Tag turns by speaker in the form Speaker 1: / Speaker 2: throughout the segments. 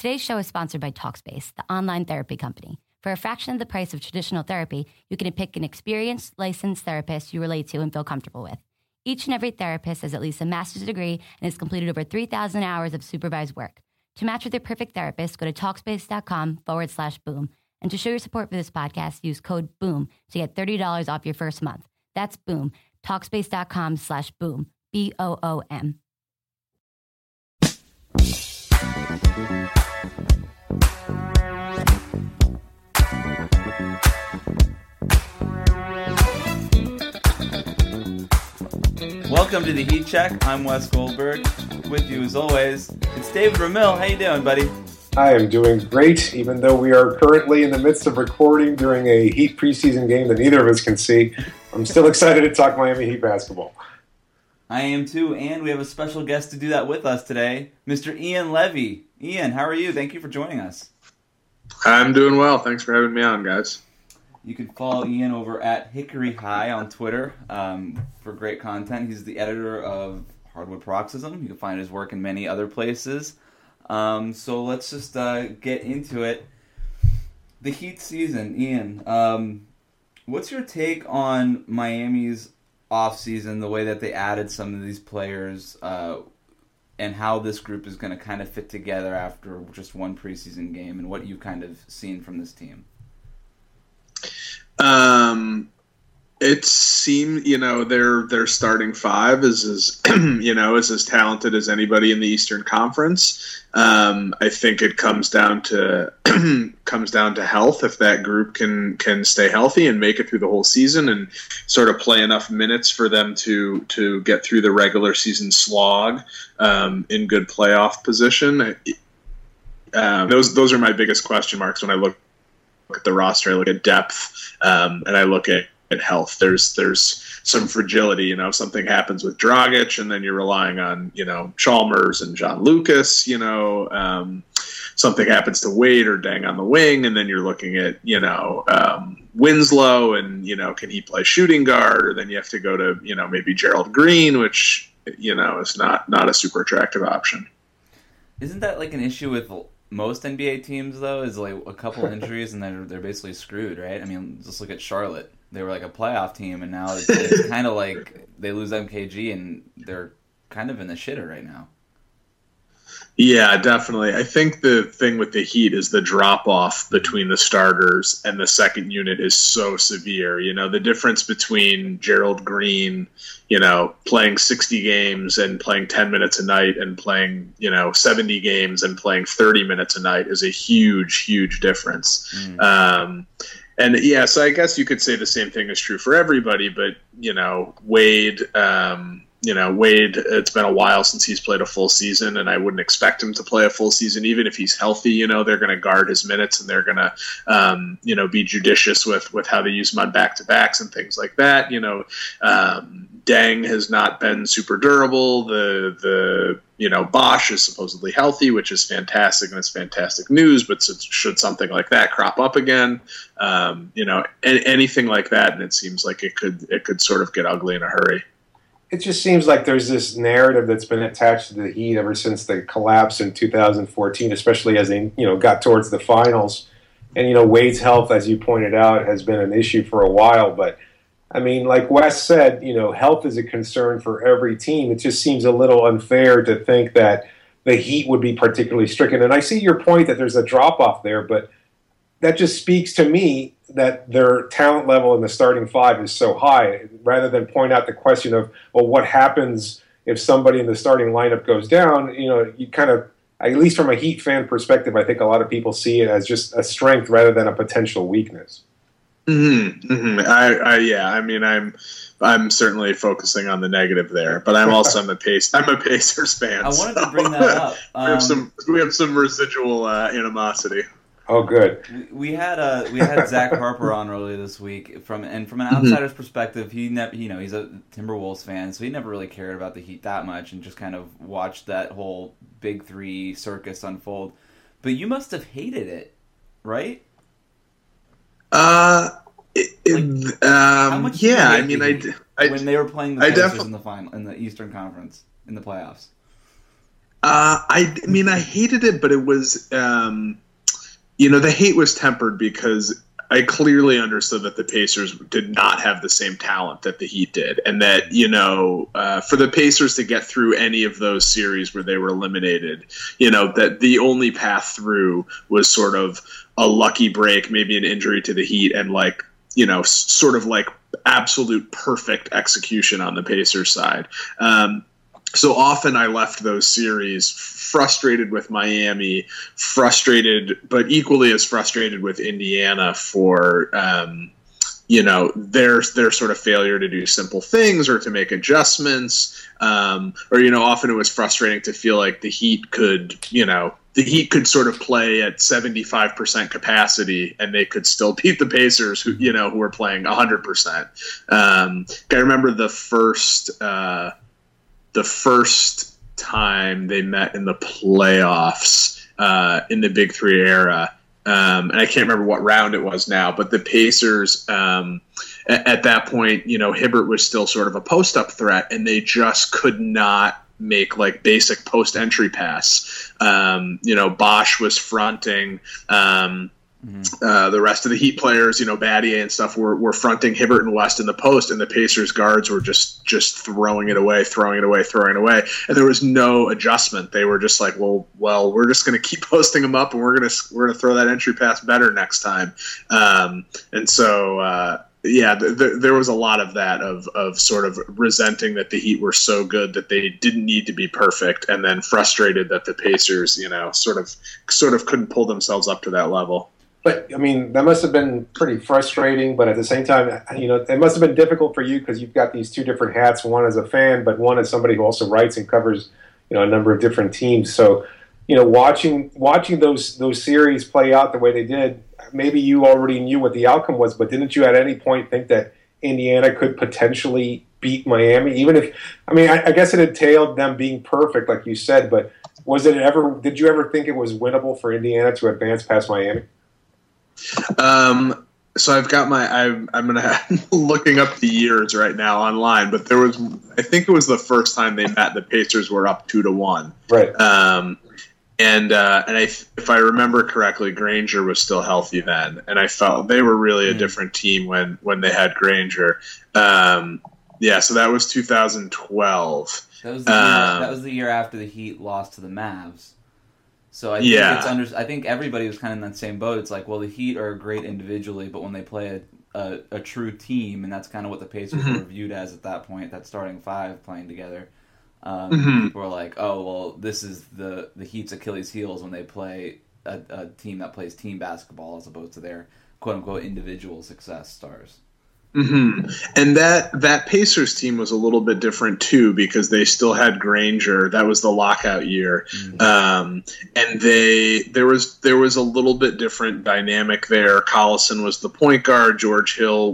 Speaker 1: Today's show is sponsored by Talkspace, the online therapy company. For a fraction of the price of traditional therapy, you can pick an experienced, licensed therapist you relate to and feel comfortable with. Each and every therapist has at least a master's degree and has completed over 3,000 hours of supervised work. To match with your perfect therapist, go to Talkspace.com/boom. And to show your support for this podcast, use code BOOM to get $30 off your first month. That's BOOM. Talkspace.com/boom. BOOM.
Speaker 2: Welcome to the Heat Check. I'm Wes Goldberg. With you as always, it's David Ramil. How you doing, buddy?
Speaker 3: I am doing great, even though we are currently in the midst of recording during a Heat preseason game that neither of us can see. I'm still excited to talk Miami Heat basketball.
Speaker 2: I am too, and we have a special guest to do that with us today, Mr. Ian Levy. Ian, how are you? Thank you for joining us.
Speaker 4: I'm doing well. Thanks for having me on, guys.
Speaker 2: You can follow Ian over at Hickory High on Twitter for great content. He's the editor of Hardwood Paroxysm. You can find his work in many other places. So let's just get into it. The Heat season, Ian. What's your take on Miami's offseason, the way that they added some of these players, and how this group is going to kind of fit together after just one preseason game, and what you've kind of seen from this team?
Speaker 4: It seemed, their starting five is as is as talented as anybody in the Eastern Conference. I think it comes down to health. If that group can stay healthy and make it through the whole season and sort of play enough minutes for them to get through the regular season slog in good playoff position. Those are my biggest question marks when I look at the roster. I look at depth, and I look at health. There's some fragility. Something happens with Dragic, and then you're relying on Chalmers and John Lucas. Something happens to Wade or Deng on the wing, and then you're looking at Winslow, and can he play shooting guard? Or then you have to go to maybe Gerald Green, which is not a super attractive option.
Speaker 2: Isn't that like an issue with most NBA teams, though, is like a couple injuries and they're basically screwed, right? I mean, just look at Charlotte. They were like a playoff team, and now it's kind of like they lose MKG and they're kind of in the shitter right now.
Speaker 4: Yeah, definitely. I think the thing with the Heat is the drop-off between the starters and the second unit is so severe. The difference between Gerald Green, playing 60 games and playing 10 minutes a night and playing, 70 games and playing 30 minutes a night is a huge, huge difference. So I guess you could say the same thing is true for everybody, but, Wade, Wade, it's been a while since he's played a full season, and I wouldn't expect him to play a full season. Even if he's healthy, they're going to guard his minutes, and they're going to, be judicious with how they use him on back-to-backs and things like that. Deng has not been super durable. The Bosch is supposedly healthy, which is fantastic, and it's fantastic news, but should something like that crop up again, anything like that, and it seems like it could sort of get ugly in a hurry.
Speaker 3: It just seems like there's this narrative that's been attached to the Heat ever since the collapse in 2014, especially as they, got towards the finals. And, Wade's health, as you pointed out, has been an issue for a while. But, I mean, like Wes said, health is a concern for every team. It just seems a little unfair to think that the Heat would be particularly stricken. And I see your point that there's a drop-off there, but that just speaks to me that their talent level in the starting five is so high, rather than point out the question of, well, what happens if somebody in the starting lineup goes down? You kind of, at least from a Heat fan perspective, I think a lot of people see it as just a strength rather than a potential weakness.
Speaker 4: I'm certainly focusing on the negative there, but I'm also I'm a Pacers fan.
Speaker 2: I wanted to bring that up.
Speaker 4: We have some residual animosity.
Speaker 3: Oh, good.
Speaker 2: We had Zach Harper on earlier this week. From an outsider's perspective, he's a Timberwolves fan, so he never really cared about the Heat that much, and just kind of watched that whole Big Three circus unfold. But you must have hated it, right?
Speaker 4: How much
Speaker 2: when they were playing the Pacers in the final, in the Eastern Conference, in the playoffs.
Speaker 4: I mean, I hated it, but it was, the hate was tempered because I clearly understood that the Pacers did not have the same talent that the Heat did. And that, for the Pacers to get through any of those series where they were eliminated, that the only path through was sort of a lucky break, maybe an injury to the Heat, and sort of like absolute perfect execution on the Pacers side. So often I left those series frustrated with Miami, but equally as frustrated with Indiana for, their sort of failure to do simple things or to make adjustments. Often it was frustrating to feel like the Heat could sort of play at 75% capacity and they could still beat the Pacers who were playing 100%. I remember the first time they met in the playoffs in the Big Three era, and I can't remember what round it was now, but the Pacers, at that point, Hibbert was still sort of a post-up threat, and they just could not make like basic post-entry pass. Bosch was fronting. The rest of the Heat players, Battier and stuff, were fronting Hibbert and West in the post, and the Pacers guards were just throwing it away. And there was no adjustment. They were just like, well, we're just going to keep posting them up, and we're going to throw that entry pass better next time. There was a lot of that of sort of resenting that the Heat were so good that they didn't need to be perfect, and then frustrated that the Pacers, sort of couldn't pull themselves up to that level.
Speaker 3: But, I mean, that must have been pretty frustrating, but at the same time, it must have been difficult for you because you've got these two different hats, one as a fan, but one as somebody who also writes and covers, a number of different teams. So, watching those series play out the way they did, maybe you already knew what the outcome was, but didn't you at any point think that Indiana could potentially beat Miami? Even if, I guess it entailed them being perfect, like you said, but did you ever think it was winnable for Indiana to advance past Miami?
Speaker 4: So I've got I'm looking up the years right now online, but I think it was the first time they met, the Pacers were up 2-1.
Speaker 3: Right.
Speaker 4: If I remember correctly, Granger was still healthy then, and I felt they were really a different team when they had Granger. So that was 2012.
Speaker 2: That was the year after the Heat lost to the Mavs. So I think I think everybody was kind of in that same boat. It's like, well, the Heat are great individually, but when they play a true team, and that's kind of what the Pacers were viewed as at that point, that starting five playing together. People are like, oh, well, this is the Heat's Achilles heels when they play a team that plays team basketball as opposed to their quote-unquote individual success stars.
Speaker 4: Mm-hmm. And that Pacers team was a little bit different too because they still had Granger. That was the lockout year, and there was a little bit different dynamic there. Collison was the point guard. George Hill,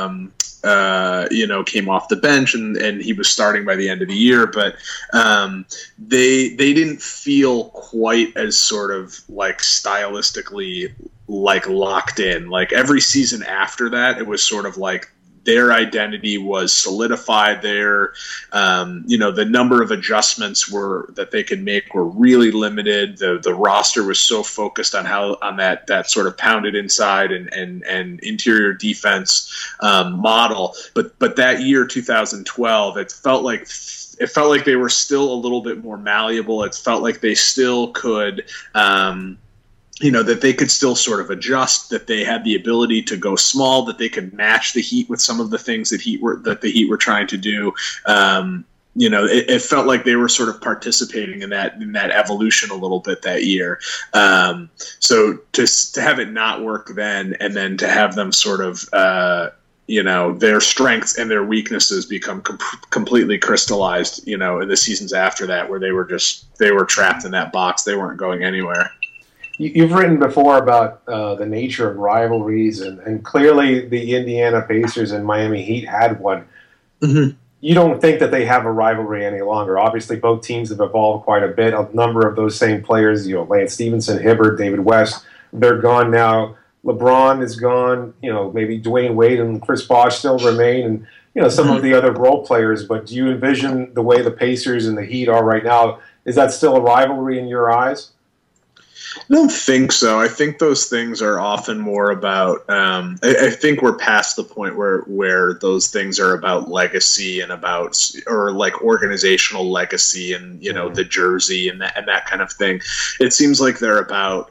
Speaker 4: came off the bench and he was starting by the end of the year. But they didn't feel quite as sort of like stylistically like locked in. Like every season after that, it was sort of like their identity was solidified there. The number of adjustments that they could make were really limited. The roster was so focused on that sort of pounded inside and interior defense model. But that year, 2012, it felt like they were still a little bit more malleable. It felt like they still could, that they could still sort of adjust, that they had the ability to go small, that they could match the Heat with some of the things that the Heat were trying to do. It felt like they were sort of participating in that evolution a little bit that year. So to have it not work then, and then to have them sort of, their strengths and their weaknesses become completely crystallized, in the seasons after that, where they were trapped in that box. They weren't going anywhere.
Speaker 3: You've written before about the nature of rivalries, and clearly the Indiana Pacers and Miami Heat had one. Mm-hmm. You don't think that they have a rivalry any longer. Obviously, both teams have evolved quite a bit. A number of those same players, Lance Stevenson, Hibbert, David West, they're gone now. LeBron is gone. Maybe Dwayne Wade and Chris Bosh still remain, and some of the other role players. But do you envision the way the Pacers and the Heat are right now Is that still a rivalry in your eyes?
Speaker 4: I don't think so. I think those things are often more about. I think we're past the point where those things are about legacy and about, or like organizational legacy and the jersey and that kind of thing. It seems like they're about.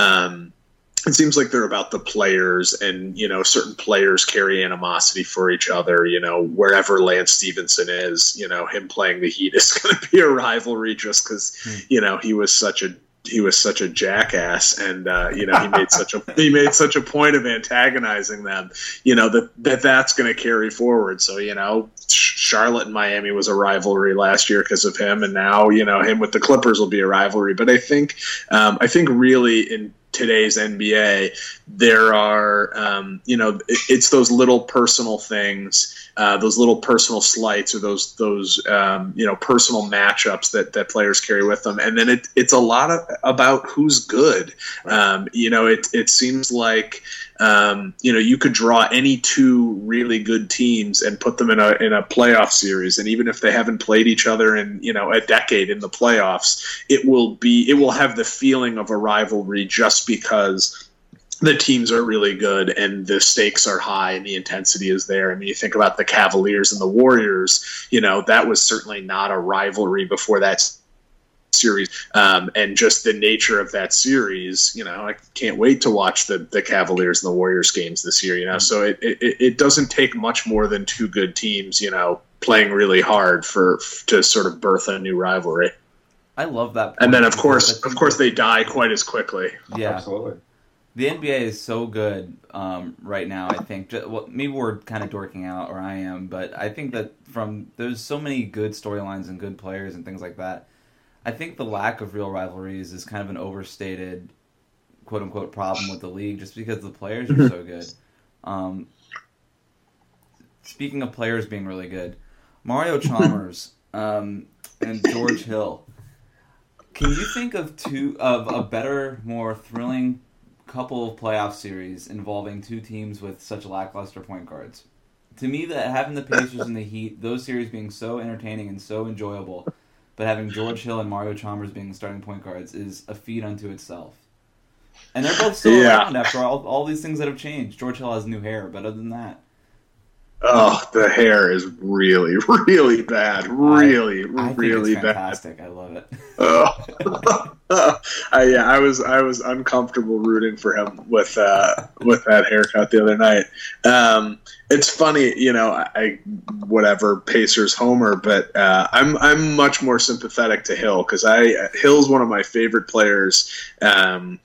Speaker 4: It seems like they're about the players, and certain players carry animosity for each other. Wherever Lance Stevenson is, him playing the Heat is going to be a rivalry just because he was such a jackass, and he made such a point of antagonizing them. That's going to carry forward. So Charlotte and Miami was a rivalry last year because of him, and now him with the Clippers will be a rivalry. But I think really in today's NBA, there are, it's those little personal things, those little personal slights, or those personal matchups that players carry with them, and then it's a lot about who's good. It seems like you could draw any two really good teams and put them in a playoff series, and even if they haven't played each other in a decade in the playoffs, it will have the feeling of a rivalry just because the teams are really good and the stakes are high and the intensity is there. I mean, you think about the Cavaliers and the Warriors, that was certainly not a rivalry before that series, and just the nature of that series, I can't wait to watch the Cavaliers and the Warriors games this year. So it doesn't take much more than two good teams, playing really hard to sort of birth a new rivalry.
Speaker 2: I love that point.
Speaker 4: And then of course they die quite as quickly.
Speaker 2: Yeah,
Speaker 3: absolutely.
Speaker 2: The NBA is so good right now. I think maybe we're kind of dorking out, or I am, but I think that there's so many good storylines and good players and things like that. I think the lack of real rivalries is kind of an overstated, quote-unquote, problem with the league, just because the players are so good. Speaking of players being really good, Mario Chalmers and George Hill. Can you think of a better, more thrilling couple of playoff series involving two teams with such lackluster point guards? To me, that having the Pacers and the Heat, those series being so entertaining and so enjoyable, but having George Hill and Mario Chalmers being starting point guards is a feat unto itself. And they're both still around after all these things that have changed. George Hill has new hair, but other than that.
Speaker 4: Oh, the hair is really, really bad. Really,
Speaker 2: I think
Speaker 4: really
Speaker 2: it's
Speaker 4: bad.
Speaker 2: Fantastic. I love it.
Speaker 4: I was uncomfortable rooting for him with that haircut the other night. It's funny, whatever, Pacers homer, but I'm much more sympathetic to Hill because Hill's one of my favorite players, and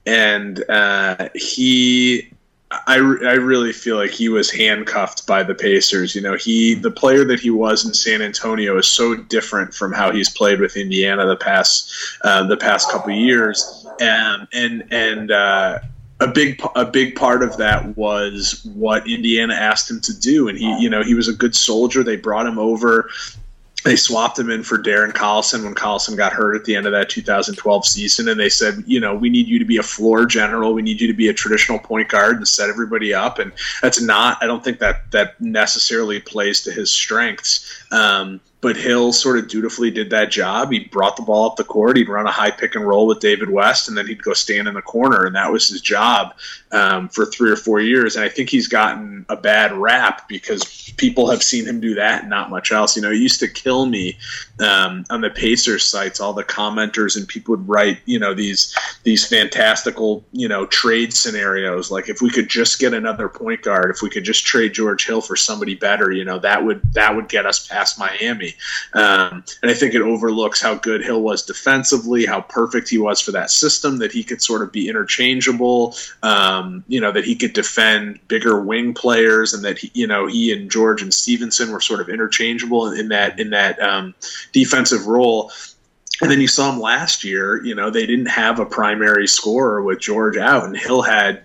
Speaker 4: I really feel like he was handcuffed by the Pacers. The player that he was in San Antonio is so different from how he's played with Indiana the past couple of years, and a big part of that was what Indiana asked him to do, and he was a good soldier. They brought him over. They swapped him in for Darren Collison when Collison got hurt at the end of that 2012 season, and they said, we need you to be a floor general. We need you to be a traditional point guard and set everybody up. And I don't think that necessarily plays to his strengths. But Hill sort of dutifully did that job. He brought the ball up the court. He'd run a high pick and roll with David West, and then he'd go stand in the corner, and that was his job for 3 or 4 years. And I think he's gotten a bad rap because people have seen him do that and not much else. It used to kill me on the Pacers sites. All the commenters and people would write, these fantastical, trade scenarios. Like if we could just get another point guard, if we could just trade George Hill for somebody better, that would get us past Miami. And I think it overlooks how good Hill was defensively, how perfect he was for that system, that he could sort of be interchangeable, that he could defend bigger wing players, and that he and George and Stevenson were sort of interchangeable in that defensive role. And then you saw him last year, they didn't have a primary scorer with George out, and Hill had,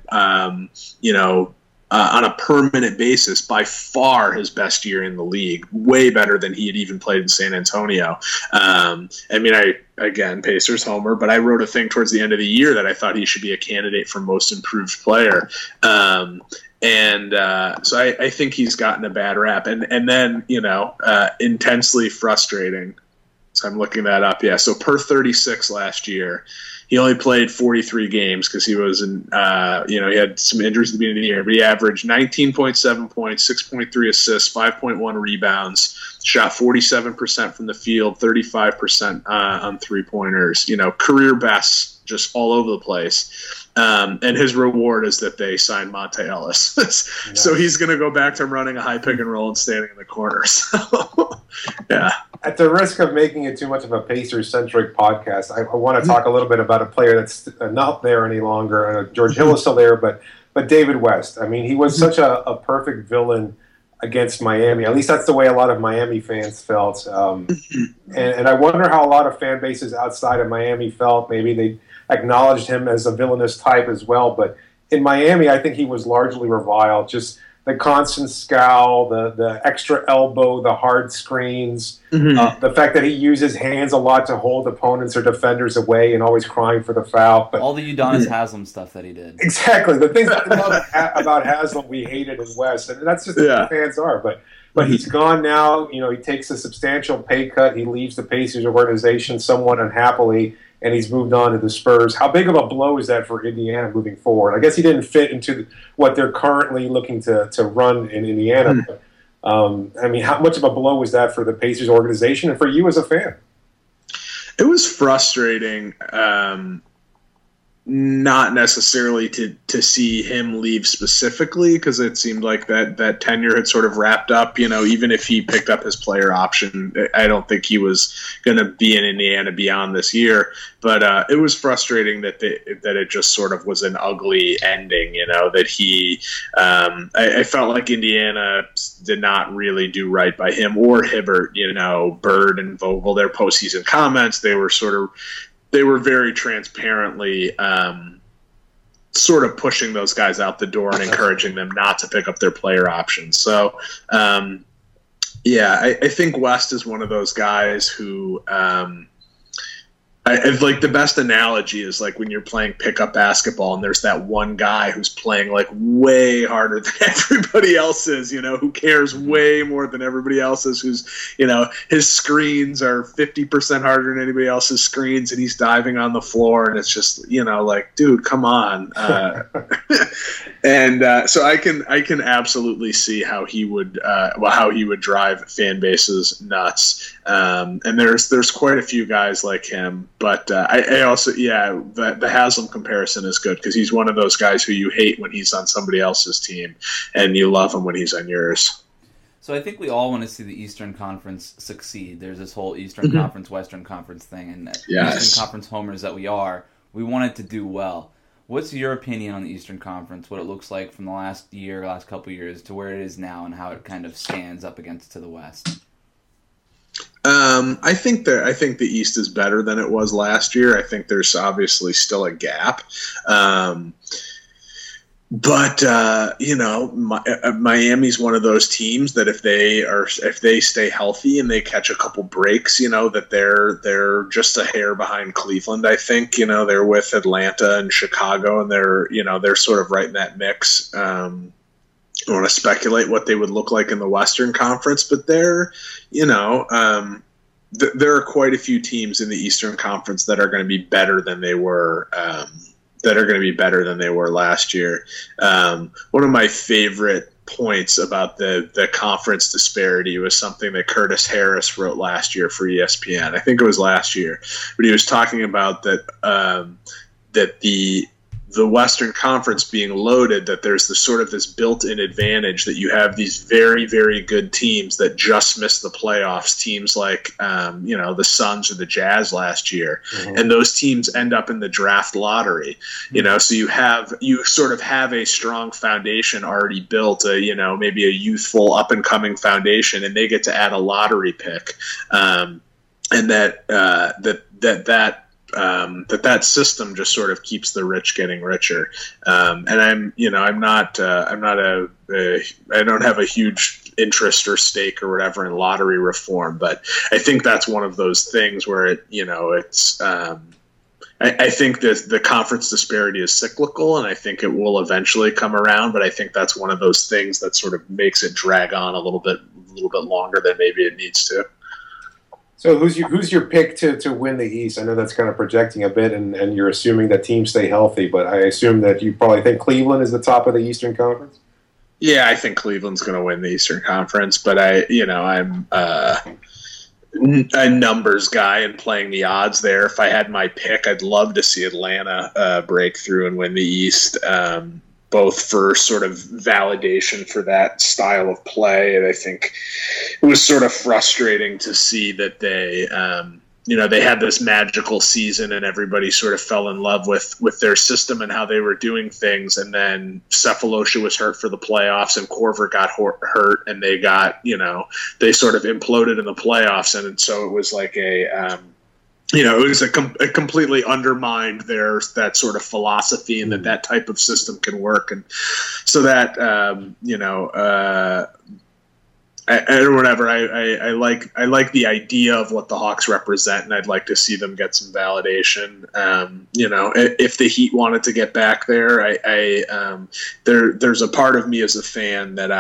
Speaker 4: on a permanent basis, by far his best year in the league, way better than he had even played in San Antonio. Again, Pacers homer, but I wrote a thing towards the end of the year that I thought he should be a candidate for most improved player. So I think he's gotten a bad rap. And then, intensely frustrating. So I'm looking that up. Yeah, so per 36 last year, he only played 43 games because he was in, he had some injuries at the beginning of the year, but he averaged 19.7 points, 6.3 assists, 5.1 rebounds, shot 47% from the field, 35% on three-pointers, career bests just all over the place. And his reward is that they signed Monte Ellis. So he's going to go back to running a high pick and roll and standing in the corner. So, yeah.
Speaker 3: At the risk of making it too much of a Pacers-centric podcast, I want to talk a little bit about a player that's not there any longer. George Hill is still there, but David West. I mean, he was such a perfect villain against Miami. At least that's the way a lot of Miami fans felt. And I wonder how a lot of fan bases outside of Miami felt. Maybe they acknowledged him as a villainous type as well. But in Miami, I think he was largely reviled. Just the constant scowl, the extra elbow, the hard screens, the fact that he uses hands a lot to hold opponents or defenders away and always crying for the foul. But
Speaker 2: all the Udonis Haslem stuff that he did.
Speaker 3: Exactly. The things about Haslem we hated in West. And that's just what the fans are. But he's gone now. He takes a substantial pay cut. He leaves the Pacers organization somewhat unhappily, and he's moved on to the Spurs. How big of a blow is that for Indiana moving forward? I guess he didn't fit into what they're currently looking to run in Indiana. But, how much of a blow was that for the Pacers organization and for you as a fan?
Speaker 4: It was frustrating, not necessarily to see him leave specifically, because it seemed like that tenure had sort of wrapped up. Even if he picked up his player option, I don't think he was going to be in Indiana beyond this year. But it was frustrating that it just sort of was an ugly ending. That he, I felt like Indiana did not really do right by him or Hibbert. Bird and Vogel, their postseason comments, they were very transparently sort of pushing those guys out the door and encouraging them not to pick up their player options. So, I think West is one of those guys who the best analogy is like when you're playing pickup basketball and there's that one guy who's playing like way harder than everybody else is, who cares way more than everybody else is, who's, his screens are 50% harder than anybody else's screens and he's diving on the floor and it's just, dude, come on. So I can absolutely see how he would drive fan bases nuts. And there's quite a few guys like him. But I also, the Haslem comparison is good because he's one of those guys who you hate when he's on somebody else's team and you love him when he's on yours.
Speaker 2: So I think we all want to see the Eastern Conference succeed. There's this whole Eastern Conference, Western Conference thing. And Eastern Conference homers that we want it to do well. What's your opinion on the Eastern Conference, what it looks like from the last couple years to where it is now and how it kind of stands up against to the West?
Speaker 4: I think the East is better than it was last year. I think there's obviously still a gap. Miami's one of those teams that if they stay healthy and they catch a couple breaks, that they're just a hair behind Cleveland. I think, they're with Atlanta and Chicago and they're sort of right in that mix. I want to speculate what they would look like in the Western Conference, but there are quite a few teams in the Eastern Conference that are going to be better than they were. Last year. One of my favorite points about the conference disparity was something that Curtis Harris wrote last year for ESPN. I think it was last year, but he was talking about that the Western Conference being loaded, that there's this built-in advantage that you have these very, very good teams that just missed the playoffs, teams like, the Suns or the Jazz last year. Mm-hmm. And those teams end up in the draft lottery, so you sort of have a strong foundation already built, maybe a youthful up-and-coming foundation, and they get to add a lottery pick. And that system just sort of keeps the rich getting richer. And I don't have a huge interest or stake or whatever in lottery reform, but I think that's one of those things where I think that the conference disparity is cyclical and I think it will eventually come around, but I think that's one of those things that sort of makes it drag on a little bit longer than maybe it needs to.
Speaker 3: So who's your pick to win the East? I know that's kind of projecting a bit, and you're assuming that teams stay healthy, but I assume that you probably think Cleveland is the top of the Eastern Conference.
Speaker 4: Yeah, I think Cleveland's going to win the Eastern Conference, but I'm a numbers guy and playing the odds there. If I had my pick, I'd love to see Atlanta break through and win the East. Both for sort of validation for that style of play. And I think it was sort of frustrating to see that they had this magical season and everybody sort of fell in love with their system and how they were doing things. And then Cephalosha was hurt for the playoffs and Korver got hurt and they they sort of imploded in the playoffs. And so it was like it was a completely undermined that sort of philosophy and that type of system can work. And so that, I like the idea of what the Hawks represent, and I'd like to see them get some validation. If the Heat wanted to get back there, there's a part of me as a fan that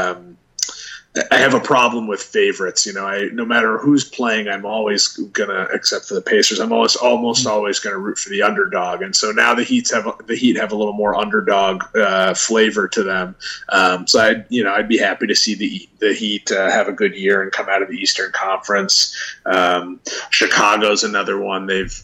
Speaker 4: I have a problem with favorites. No matter who's playing, I'm always gonna, except for the Pacers, I'm almost always gonna root for the underdog. And so now the Heat have a little more underdog flavor to them. So I'd be happy to see the Heat have a good year and come out of the Eastern Conference. Chicago's another one. They've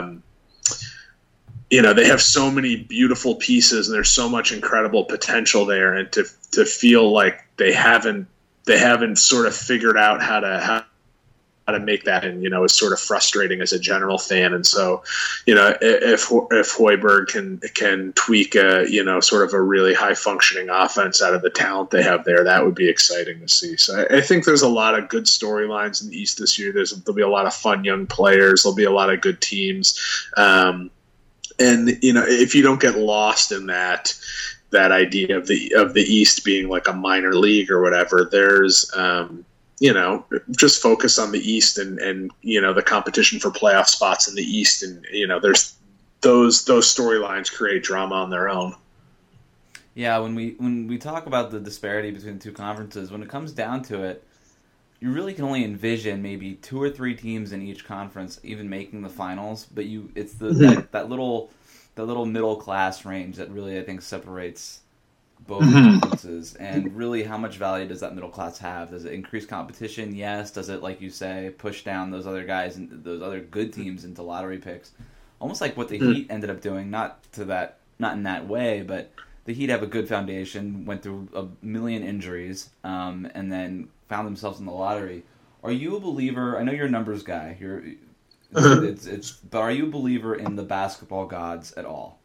Speaker 4: they have so many beautiful pieces and there's so much incredible potential there, and to feel like they haven't sort of figured out how to make that, and is sort of frustrating as a general fan. And so, if Hoiberg can tweak sort of a really high functioning offense out of the talent they have there, that would be exciting to see. So I think there's a lot of good storylines in the East this year. There'll be a lot of fun young players. There'll be a lot of good teams. And if you don't get lost in that idea of the East being like a minor league or whatever, there's just focus on the East and the competition for playoff spots in the East, and there's those storylines create drama on their own.
Speaker 2: Yeah, when we talk about the disparity between the two conferences, when it comes down to it, you really can only envision maybe 2 or 3 teams in each conference even making the finals, but it's that little middle class range that really, I think, separates both conferences. And really, how much value does that middle class have? Does it increase competition? Yes. Does it, like you say, push down those other guys and those other good teams into lottery picks? Almost like what the Heat ended up doing, not in that way, but the Heat have a good foundation, went through a million injuries, and then found themselves in the lottery. Are you a believer? I know you're a numbers guy. But are you a believer in the basketball gods at all?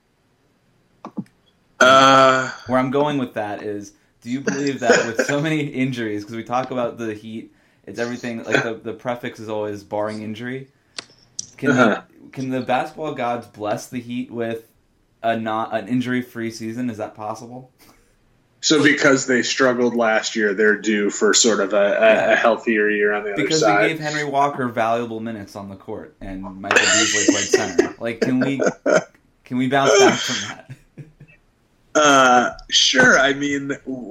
Speaker 2: Where I'm going with that is, do you believe that with so many injuries, because we talk about the Heat, it's everything, like the prefix is always barring injury. Can the basketball gods bless the Heat with an injury-free season? Is that possible?
Speaker 4: So because they struggled last year, they're due for sort of a healthier year on the other side.
Speaker 2: Because they gave Henry Walker valuable minutes on the court, and Michael Beasley played center. Like, can we bounce back from that?
Speaker 4: Sure. I mean,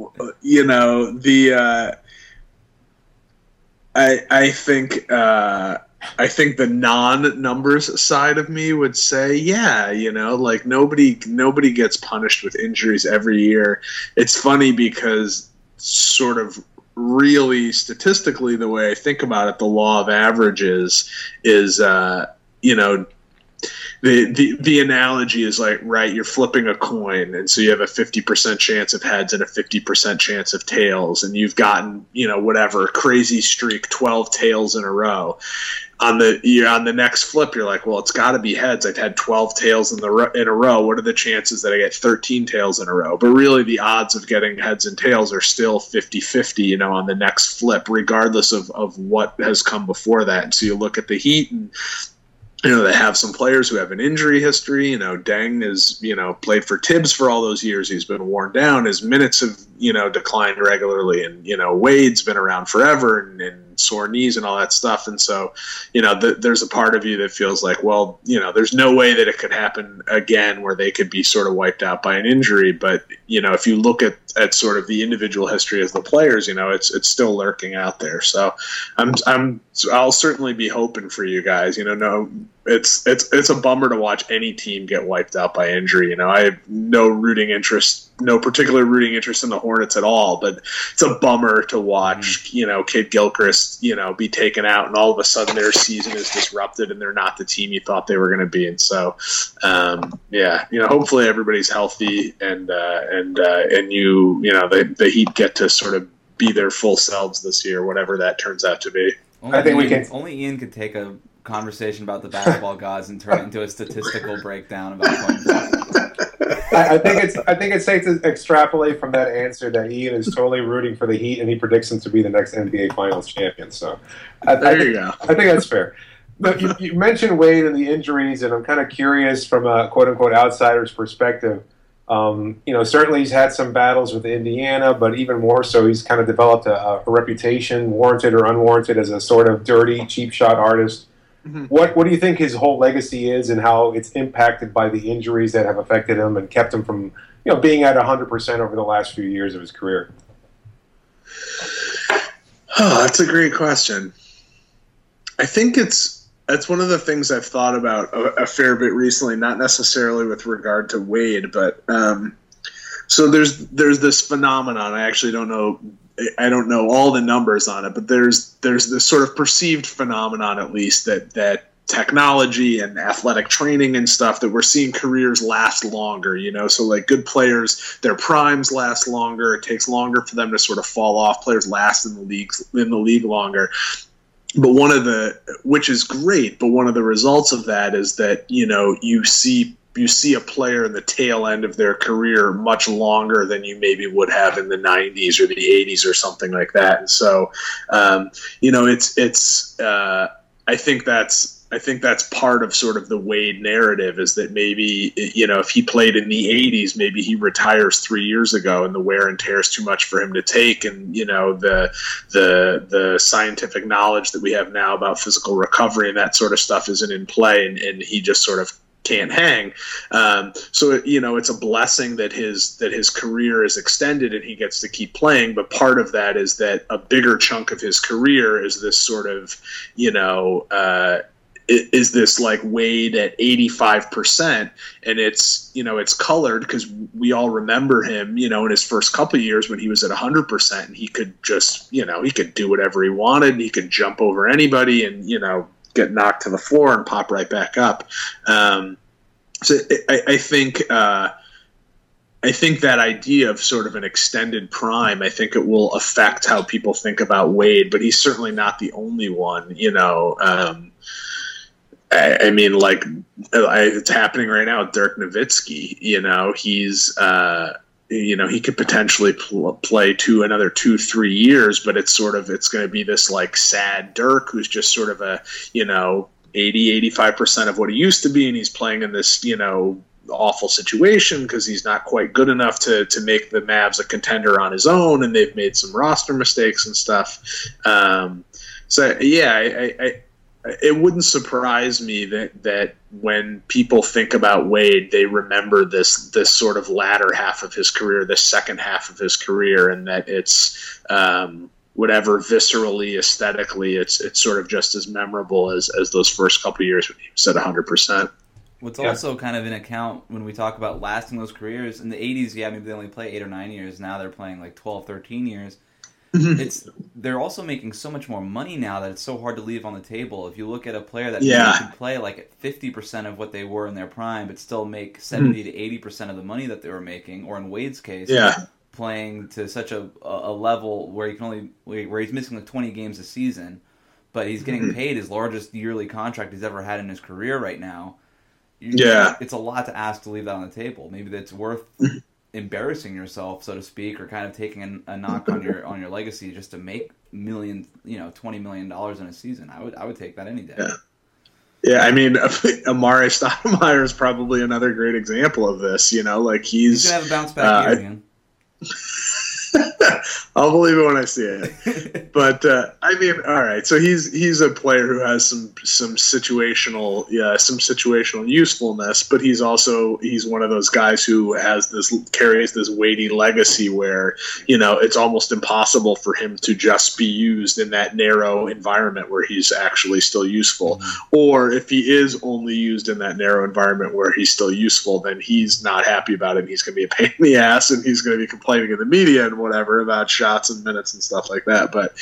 Speaker 4: I think the non-numbers side of me would say, yeah, like nobody gets punished with injuries every year. It's funny because sort of really statistically, the way I think about it, the law of averages is, the analogy is like, right, you're flipping a coin, and so you have a 50% chance of heads and a 50% chance of tails, and you've gotten, whatever crazy streak, 12 tails in a row. On the next flip, you're like, well, it's got to be heads. I've had 12 tails in a row. What are the chances that I get 13 tails in a row? But really, the odds of getting heads and tails are still 50-50, on the next flip, regardless of what has come before that. And so you look at the Heat, and they have some players who have an injury history. Deng is, played for Tibbs for all those years. He's been worn down. His minutes have, declined regularly, and Wade's been around forever, and sore knees and all that stuff, and so there's a part of you that feels like, well, there's no way that it could happen again where they could be sort of wiped out by an injury. But if you look at sort of the individual history of the players, it's still lurking out there. So I'll certainly be hoping for you guys. No, it's a bummer to watch any team get wiped out by injury. I have no particular rooting interest in the Hornets at all, but it's a bummer to watch, Kid Gilchrist, be taken out, and all of a sudden their season is disrupted and they're not the team you thought they were going to be. And so, hopefully everybody's healthy and the Heat get to sort of be their full selves this year, whatever that turns out to be.
Speaker 2: Only Ian could take a conversation about the basketball gods and turn it into a statistical breakdown about points.
Speaker 3: I think it's safe to extrapolate from that answer that Ian is totally rooting for the Heat and he predicts them to be the next NBA Finals champion. So
Speaker 4: there you go.
Speaker 3: I think that's fair. But you mentioned Wade and the injuries, and I'm kind of curious from a quote-unquote outsider's perspective. Certainly he's had some battles with Indiana, but even more so, he's kind of developed a reputation, warranted or unwarranted, as a sort of dirty, cheap shot artist. Mm-hmm. What do you think his whole legacy is, and how it's impacted by the injuries that have affected him and kept him from, being at 100% over the last few years of his career?
Speaker 4: Oh, that's a great question. I think it's one of the things I've thought about a fair bit recently, not necessarily with regard to Wade, but so there's this phenomenon. I actually don't know all the numbers on it, but there's this sort of perceived phenomenon, at least, that technology and athletic training and stuff, that we're seeing careers last longer, so like good players, their primes last longer. It takes longer for them to sort of fall off. Players last in the league longer. But which is great, but one of the results of that is that, you see a player in the tail end of their career much longer than you maybe would have in the 90s or the 80s or something like that. And so, I think that's part of sort of the Wade narrative, is that maybe, if he played in the 80s, maybe he retires 3 years ago and the wear and tear is too much for him to take. And, the scientific knowledge that we have now about physical recovery and that sort of stuff isn't in play, and he just sort of can't hang. So it's a blessing that his career is extended and he gets to keep playing. But part of that is that a bigger chunk of his career is this sort of, is this like Wade at 85%, and it's colored because we all remember him, in his first couple of years when he was at 100%, and he could just, he could do whatever he wanted. He could jump over anybody and, get knocked to the floor and pop right back up. So I think that idea of sort of an extended prime, I think it will affect how people think about Wade, but he's certainly not the only one, I mean, like, it's happening right now with Dirk Nowitzki. He's, he could potentially play another 2-3 years, but it's going to be this like sad Dirk who's just sort of a, 80-85% of what he used to be, and he's playing in this, awful situation because he's not quite good enough to make the Mavs a contender on his own, and they've made some roster mistakes and stuff. It wouldn't surprise me that when people think about Wade, they remember this sort of latter half of his career, the second half of his career, and that it's whatever viscerally, aesthetically, it's sort of just as memorable as those first couple of years when he was at 100%.
Speaker 2: What's also kind of in account when we talk about lasting those careers, in the 80s, maybe they only play 8 or 9 years. Now they're playing like 12, 13 years. They're also making so much more money now that it's so hard to leave on the table. If you look at a player that could play like at 50% of what they were in their prime, but still make 70 to 80% of the money that they were making, or in Wade's case, playing to such a level where he's missing like 20 games a season, but he's getting paid his largest yearly contract he's ever had in his career right now. It's a lot to ask to leave that on the table. Maybe that's worth embarrassing yourself, so to speak, or kind of taking a knock on your legacy just to make $20 million in a season. I would take that any day.
Speaker 4: Yeah, I mean, Amare Stoudemire is probably another great example of this. Like he's gonna
Speaker 2: have a bounce back year again.
Speaker 4: I'll believe it when I see it. But I mean, all right. So he's a player who has some situational usefulness, but he's one of those guys who carries this weighty legacy where it's almost impossible for him to just be used in that narrow environment where he's actually still useful. Or if he is only used in that narrow environment where he's still useful, then he's not happy about it. And he's going to be a pain in the ass, and he's going to be complaining in the media and whatever about shots and minutes and stuff like that. But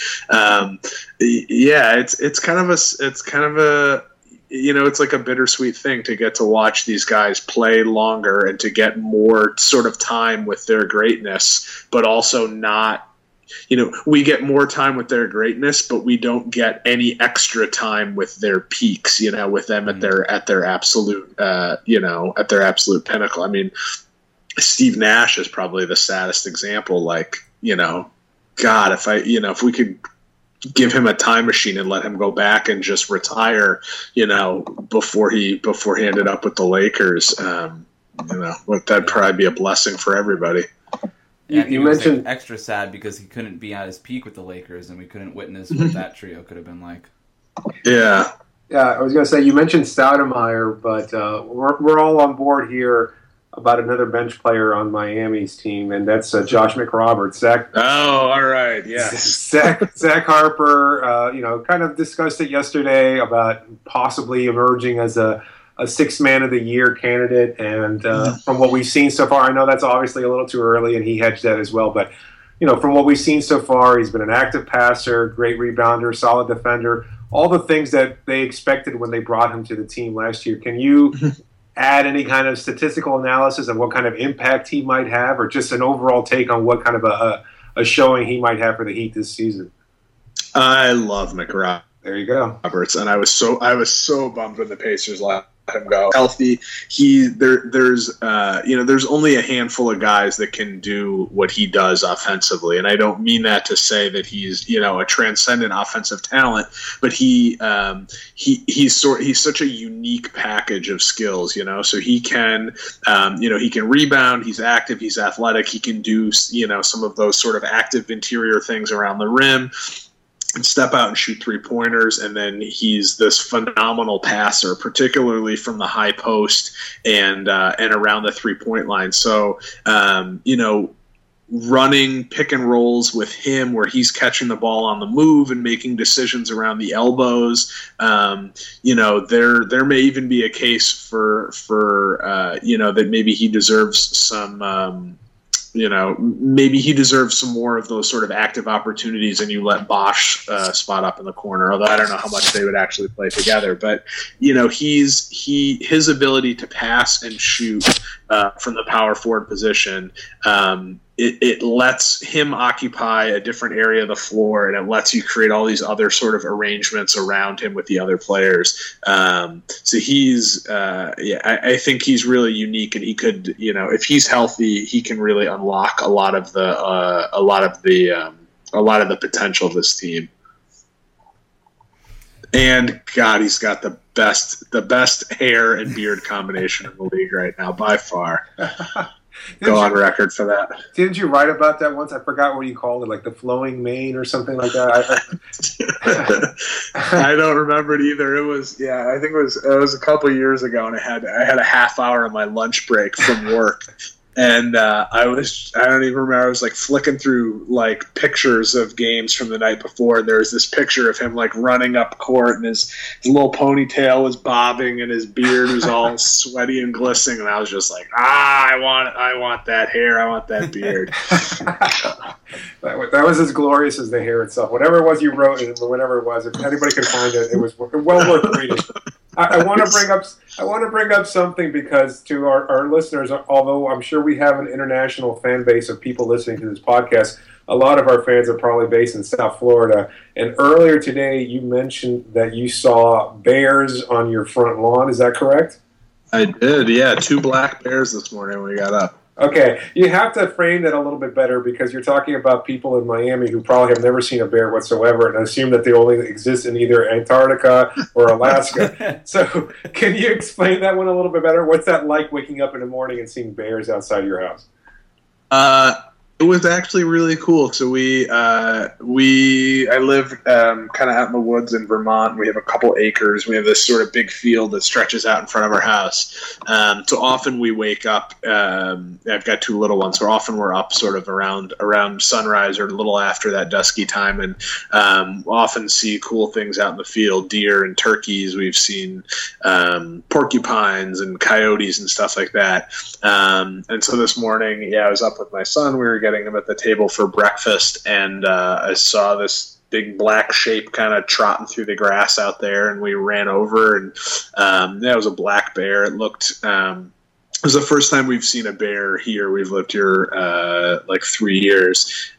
Speaker 4: it's kind of a it's like a bittersweet thing to get to watch these guys play longer and to get more sort of time with their greatness, but also not. We get more time with their greatness, but we don't get any extra time with their peaks. With them at their absolute, at their absolute pinnacle. I mean, Steve Nash is probably the saddest example. Like, God, if we could give him a time machine and let him go back and just retire, before he ended up with the Lakers, that'd probably be a blessing for everybody.
Speaker 2: Yeah, you mentioned extra sad because he couldn't be at his peak with the Lakers, and we couldn't witness what that trio could have been like.
Speaker 3: Yeah. I was going to say you mentioned Stoudemire, but we're all on board here about another bench player on Miami's team, and that's Josh McRoberts. Zach.
Speaker 4: Oh, all right, yes.
Speaker 3: Zach Harper, kind of discussed it yesterday about possibly emerging as a sixth man of the year candidate, and from what we've seen so far, I know that's obviously a little too early, and he hedged that as well, but from what we've seen so far, he's been an active passer, great rebounder, solid defender, all the things that they expected when they brought him to the team last year. Can you add any kind of statistical analysis of what kind of impact he might have, or just an overall take on what kind of a showing he might have for the Heat this season?
Speaker 4: I love McRoberts.
Speaker 3: There you go.
Speaker 4: And I was so bummed when the Pacers let him go. Healthy. There's only a handful of guys that can do what he does offensively, and I don't mean that to say that he's a transcendent offensive talent, but he's such a unique package of skills. So he can he can rebound. He's active. He's athletic. He can do some of those sort of active interior things around the rim and step out and shoot three-pointers, and then he's this phenomenal passer, particularly from the high post and around the three-point line. So, running pick and rolls with him where he's catching the ball on the move and making decisions around the elbows, there may even be a case for that maybe he deserves some maybe he deserves some more of those sort of active opportunities, and you let Bosch spot up in the corner, although I don't know how much they would actually play together. But, his ability to pass and shoot from the power forward position, it lets him occupy a different area of the floor, and it lets you create all these other sort of arrangements around him with the other players. So he's, I think he's really unique, and he could, if he's healthy, he can really unlock a lot of the potential of this team. And God, he's got the best hair and beard combination in the league right now by far. Go on record for that.
Speaker 3: Didn't you write about that once? I forgot what you called it, like the flowing mane or something like that.
Speaker 4: I don't remember it either. It was, I think it was a couple of years ago, and I had a half hour on my lunch break from work. And I don't even remember, I was like flicking through like pictures of games from the night before, and there was this picture of him like running up court, and his little ponytail was bobbing and his beard was all sweaty and glistening, and I was just like, I want that hair, I want that beard.
Speaker 3: That was as glorious as the hair itself. Whatever it was you wrote, whatever it was, if anybody could find it, it was well worth reading. I want to bring up something, because to our listeners, although I'm sure we have an international fan base of people listening to this podcast, a lot of our fans are probably based in South Florida. And earlier today, you mentioned that you saw bears on your front lawn. Is that correct?
Speaker 4: I did, yeah. 2 black bears this morning when we got up.
Speaker 3: Okay, you have to frame that a little bit better, because you're talking about people in Miami who probably have never seen a bear whatsoever and assume that they only exist in either Antarctica or Alaska. So can you explain that one a little bit better? What's that like, waking up in the morning and seeing bears outside your house?
Speaker 4: It was actually really cool. So I live kind of out in the woods in Vermont. We have a couple acres. We have this sort of big field that stretches out in front of our house. So often we wake up. I've got two little ones, so often we're up sort of around sunrise or a little after that dusky time, and often see cool things out in the field: deer and turkeys. We've seen porcupines and coyotes and stuff like that. And so this morning, I was up with my son. We were getting him at the table for breakfast, and I saw this big black shape kind of trotting through the grass out there, and we ran over, and it was a black bear. It looked it was the first time we've seen a bear here. We've lived here like 3 years,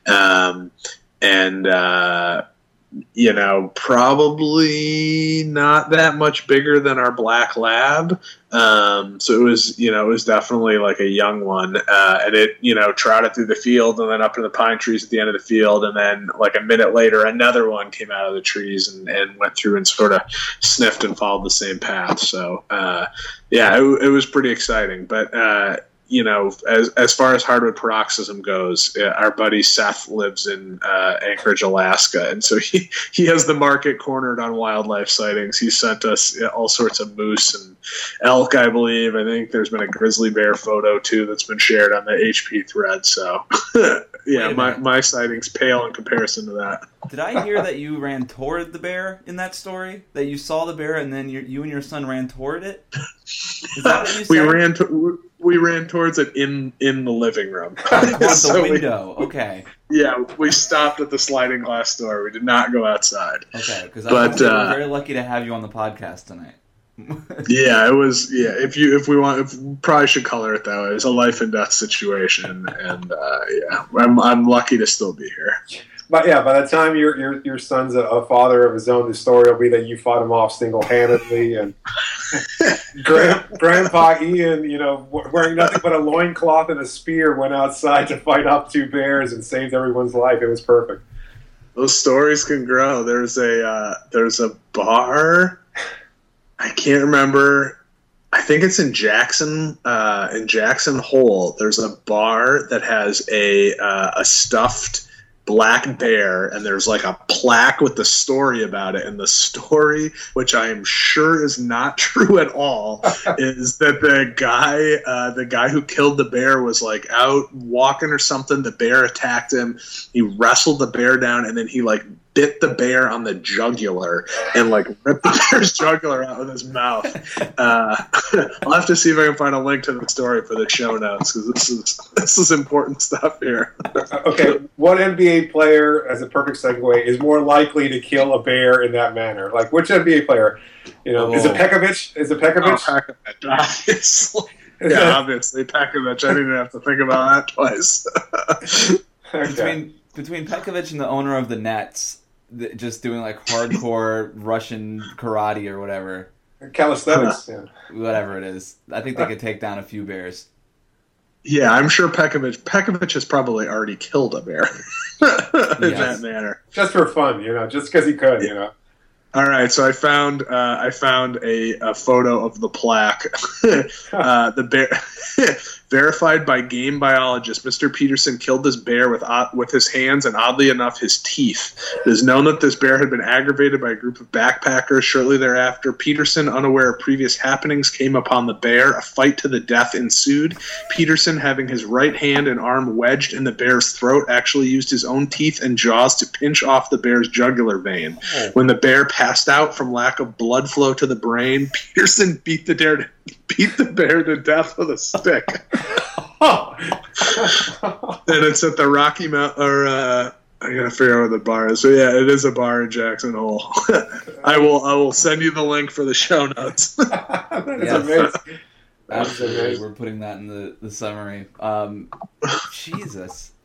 Speaker 4: probably not that much bigger than our black lab. So it was definitely like a young one. And it, trotted through the field and then up to the pine trees at the end of the field. And then like a minute later, another one came out of the trees and went through and sort of sniffed and followed the same path. So, it was pretty exciting, but, as far as hardwood paroxysm goes, our buddy Seth lives in Anchorage, Alaska, and so he has the market cornered on wildlife sightings. He sent us all sorts of moose and elk, I believe. I think there's been a grizzly bear photo too that's been shared on the HP thread. So, my sightings pale in comparison to that.
Speaker 2: Did I hear that you ran toward the bear in that story? That you saw the bear and then you and your son ran toward it? Is that what you said?
Speaker 4: We ran towards it in the living room.
Speaker 2: Towards the window. Okay.
Speaker 4: Yeah, we stopped at the sliding glass door. We did not go outside.
Speaker 2: Okay, because we're very lucky to have you on the podcast tonight.
Speaker 4: It was. Yeah, if we probably should color it that way. It's a life and death situation, and I'm lucky to still be here.
Speaker 3: But by the time your son's a father of his own, the story will be that you fought him off single-handedly, and Grandpa Ian, wearing nothing but a loincloth and a spear, went outside to fight off two bears and saved everyone's life. It was perfect.
Speaker 4: Those stories can grow. There's a bar. I can't remember. I think it's in Jackson Hole. There's a bar that has a stuffed black bear, and there's like a plaque with the story about it, and the story, which I am sure is not true at all, is that the guy who killed the bear was like out walking or something. The bear attacked him. He wrestled the bear down, and then he like bit the bear on the jugular and like ripped the bear's jugular out with his mouth. I'll have to see if I can find a link to the story for the show notes, because this is important stuff here.
Speaker 3: Okay, what NBA player, as a perfect segue, is more likely to kill a bear in that manner? Like, which NBA player? Is it Pekovic?
Speaker 4: Oh, Pekovic, obviously. Yeah, obviously Pekovic. I didn't have to think about that twice.
Speaker 3: Okay.
Speaker 2: Between Pekovic and the owner of the Nets, just doing like hardcore Russian karate or whatever.
Speaker 3: Calisthenics,
Speaker 2: whatever it is. I think they could take down a few bears.
Speaker 4: Yeah, I'm sure Pekovic has probably already killed a bear in that manner.
Speaker 3: Just for fun, just because he could,
Speaker 4: All right, so I found a photo of the plaque. The bear, verified by game biologist, Mr. Peterson killed this bear with his hands and, oddly enough, his teeth. It is known that this bear had been aggravated by a group of backpackers. Shortly thereafter, Peterson, unaware of previous happenings, came upon the bear. A fight to the death ensued. Peterson, having his right hand and arm wedged in the bear's throat, actually used his own teeth and jaws to pinch off the bear's jugular vein. When the bear passed out from lack of blood flow to the brain, Peterson beat the bear to death with a stick. And it's at the Rocky Mountain, or I gotta figure out where the bar is. So yeah, it is a bar in Jackson Hole. I will send you the link for the show notes.
Speaker 3: That is amazing.
Speaker 2: Absolutely, we're putting that in the summary. Jesus.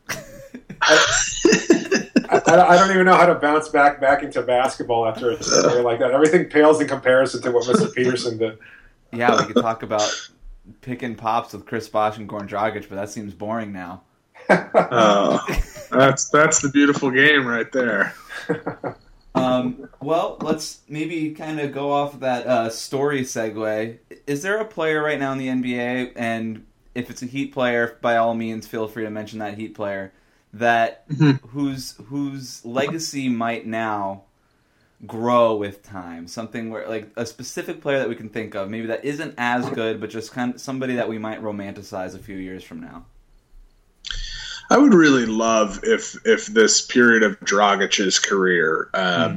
Speaker 3: I don't even know how to bounce back into basketball after a story like that. Everything pales in comparison to what Mr. Peterson did.
Speaker 2: Yeah, we could talk about picking pops with Chris Bosh and Goran Dragic, but that seems boring now.
Speaker 4: Oh, that's the beautiful game right there.
Speaker 2: Well, let's maybe kind of go off of that story segue. Is there a player right now in the NBA, and if it's a Heat player, by all means, feel free to mention that Heat player, that whose legacy might now grow with time? Something where, like, a specific player that we can think of, maybe that isn't as good, but just kind of somebody that we might romanticize a few years from now.
Speaker 4: I would really love if this period of Dragic's career,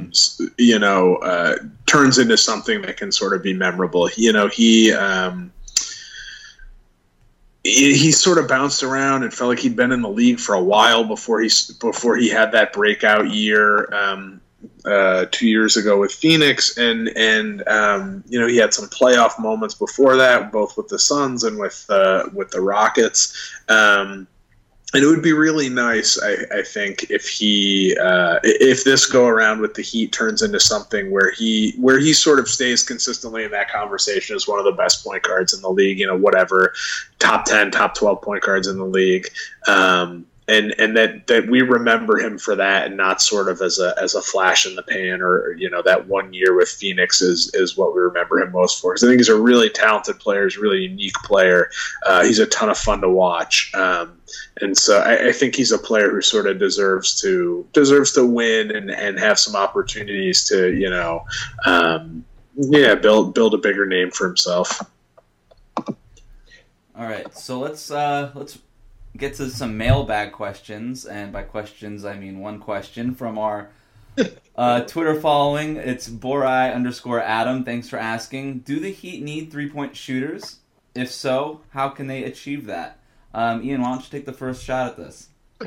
Speaker 4: turns into something that can sort of be memorable. You know, he sort of bounced around and felt like he'd been in the league for a while before he had that breakout year 2 years ago with Phoenix, and he had some playoff moments before that, both with the Suns and with the Rockets. And it would be really nice, I think, if this go around with the Heat turns into something where he sort of stays consistently in that conversation as one of the best point guards in the league, whatever, top 10, top 12 point guards in the league. And that we remember him for that, and not sort of as a flash in the pan, or that 1 year with Phoenix is what we remember him most for. Because I think he's a really talented player, he's a really unique player. He's a ton of fun to watch, and so I think he's a player who sort of deserves to win and have some opportunities to build a bigger name for himself.
Speaker 2: All right, so let's get to some mailbag questions, and by questions I mean one question from our Twitter following. It's Borai_Adam. Thanks for asking. Do the Heat need 3-point shooters? If so, how can they achieve that? Ian, why don't you take the first shot at this?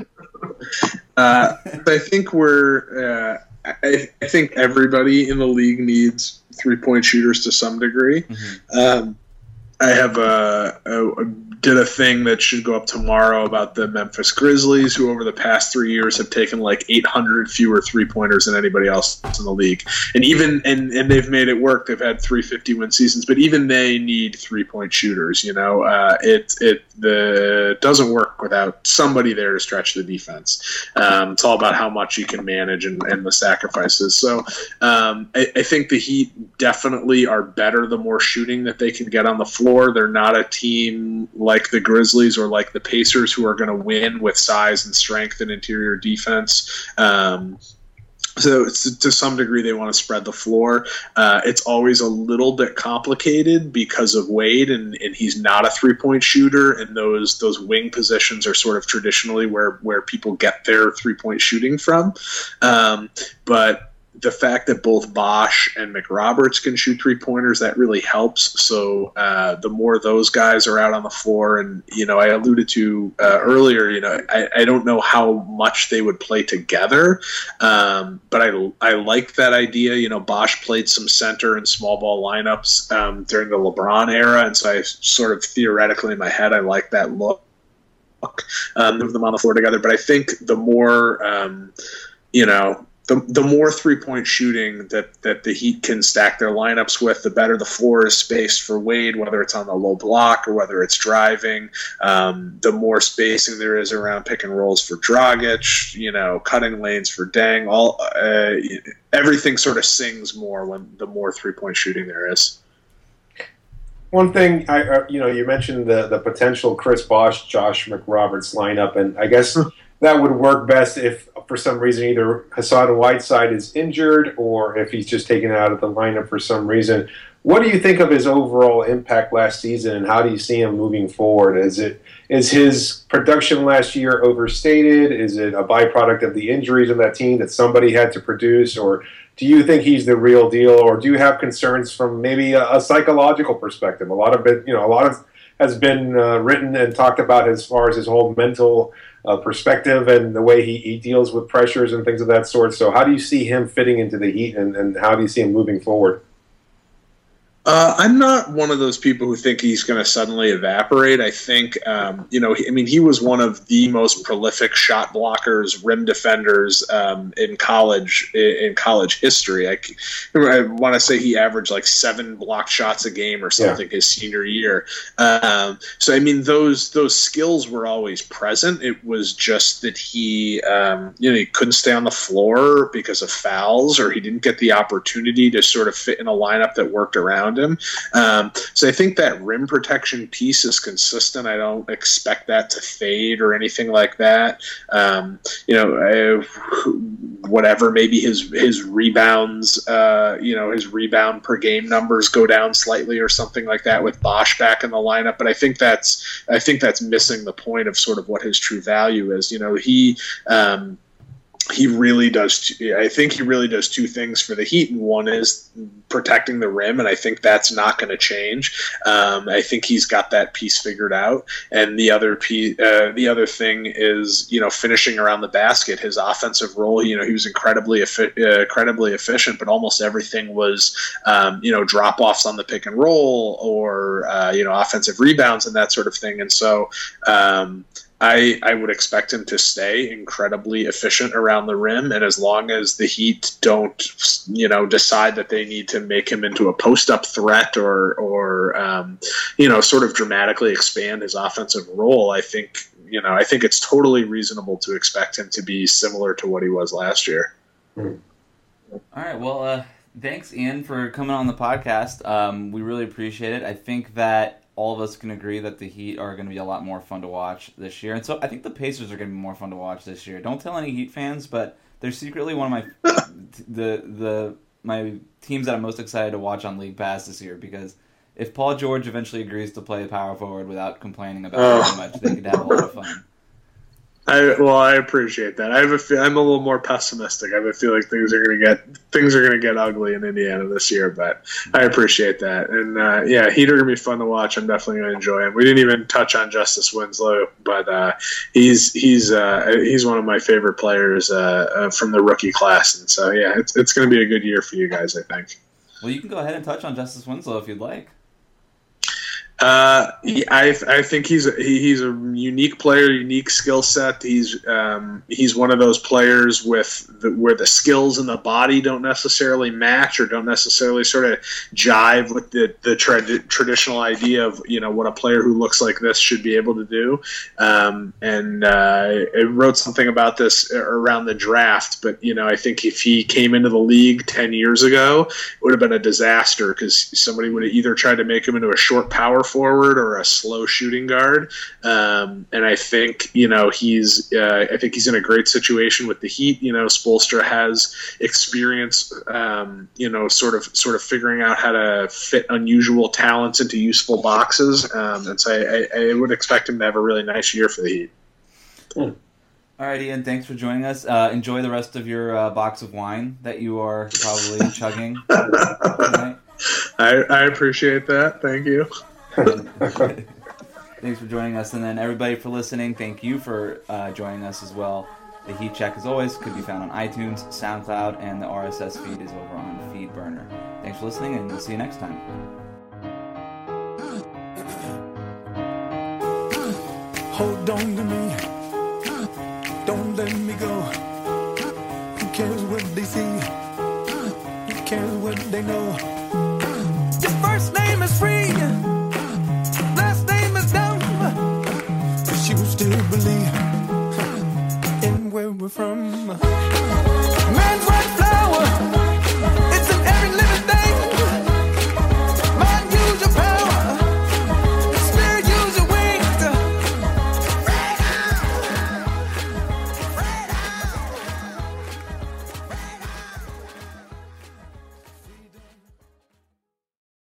Speaker 4: I think I think everybody in the league needs 3-point shooters to some degree. Mm-hmm. I have did a thing that should go up tomorrow about the Memphis Grizzlies, who over the past 3 years have taken like 800 fewer 3-pointers than anybody else in the league. And even and they've made it work. They've had 350-win seasons, but even they need 3-point shooters. It doesn't work without somebody there to stretch the defense. It's all about how much you can manage and the sacrifices. So I think the Heat definitely are better the more shooting that they can get on the floor. They're not a team like the Grizzlies or like the Pacers who are going to win with size and strength and interior defense. So to some degree, they want to spread the floor. It's always a little bit complicated because of Wade, and he's not a 3-point shooter, and those wing positions are sort of traditionally where people get their 3-point shooting from. But the fact that both Bosh and McRoberts can shoot 3-pointers, that really helps. So the more those guys are out on the floor, and I alluded to earlier, I don't know how much they would play together, but I like that idea. Bosh played some center and small ball lineups during the LeBron era, and so I sort of theoretically in my head I like that look. Move them on the floor together, but I think the more the more 3-point shooting that the Heat can stack their lineups with, the better the floor is spaced for Wade, whether it's on the low block or whether it's driving. The more spacing there is around pick and rolls for Dragic, cutting lanes for Deng. Everything sort of sings more when the more 3-point shooting there is.
Speaker 3: One thing, you mentioned the potential Chris Bosh, Josh McRoberts lineup, and I guess that would work best if, for some reason, either Hassan Whiteside is injured or if he's just taken out of the lineup for some reason. What do you think of his overall impact last season, and how do you see him moving forward? Is his production last year overstated? Is it a byproduct of the injuries of that team that somebody had to produce, or do you think he's the real deal, or do you have concerns from maybe a psychological perspective? A lot of has been written and talked about as far as his whole mental perspective and the way he deals with pressures and things of that sort. So how do you see him fitting into the Heat, and how do you see him moving forward?
Speaker 4: I'm not one of those people who think he's going to suddenly evaporate. I think, he was one of the most prolific shot blockers, rim defenders in college history. I want to say he averaged like 7 blocked shots a game or something his senior year. So those skills were always present. It was just that he couldn't stay on the floor because of fouls, or he didn't get the opportunity to sort of fit in a lineup that worked around around him. So I think that rim protection piece is consistent. I don't expect that to fade or anything like that. Whatever, maybe his rebounds, his rebound per game numbers go down slightly or something like that with Bosch back in the lineup. But I think that's missing the point of sort of what his true value is. He really does. I think he really does two things for the Heat, and one is protecting the rim, and I think that's not going to change. I think he's got that piece figured out, and the other thing is finishing around the basket. His offensive role, he was incredibly efficient, but almost everything was drop offs on the pick and roll or offensive rebounds and that sort of thing, and so. I would expect him to stay incredibly efficient around the rim, and as long as the Heat don't, decide that they need to make him into a post-up threat or sort of dramatically expand his offensive role, I think it's totally reasonable to expect him to be similar to what he was last year.
Speaker 2: All right, well, thanks, Ian, for coming on the podcast. We really appreciate it. I think that all of us can agree that the Heat are going to be a lot more fun to watch this year. And so I think the Pacers are going to be more fun to watch this year. Don't tell any Heat fans, but they're secretly one of my teams that I'm most excited to watch on League Pass this year, because if Paul George eventually agrees to play power forward without complaining about it too much, they could have a lot of fun.
Speaker 4: I appreciate that. I'm a little more pessimistic. I have a feel like things are going to get ugly in Indiana this year, but I appreciate that. And Heat are going to be fun to watch. I'm definitely going to enjoy him. We didn't even touch on Justice Winslow, but he's one of my favorite players from the rookie class. And so it's going to be a good year for you guys, I think.
Speaker 2: Well, you can go ahead and touch on Justice Winslow if you'd like.
Speaker 4: I think he's a unique player, unique skill set. He's one of those players where the skills and the body don't necessarily match or don't necessarily sort of jive with the traditional idea of what a player who looks like this should be able to do. I wrote something about this around the draft, but I think if he came into the league 10 years ago, it would have been a disaster because somebody would have either tried to make him into a short power forward or a slow shooting guard, and I think he's in a great situation with the Heat. Spoelstra has experience, sort of figuring out how to fit unusual talents into useful boxes, and so I would expect him to have a really nice year for the Heat.
Speaker 2: All right, Ian, thanks for joining us. Enjoy the rest of your box of wine that you are probably chugging tonight.
Speaker 4: I appreciate that. Thank you.
Speaker 2: Thanks for joining us, and then everybody for listening, thank you for joining us as well. The Heat Check, as always, could be found on iTunes, SoundCloud, and the RSS feed is over on FeedBurner. Thanks for listening, and we'll see you next time.
Speaker 5: Hold on to me, don't let me go. Who cares what they see? Who cares what they know? Your first name is free, last name is dumb, but you still believe in where we're from.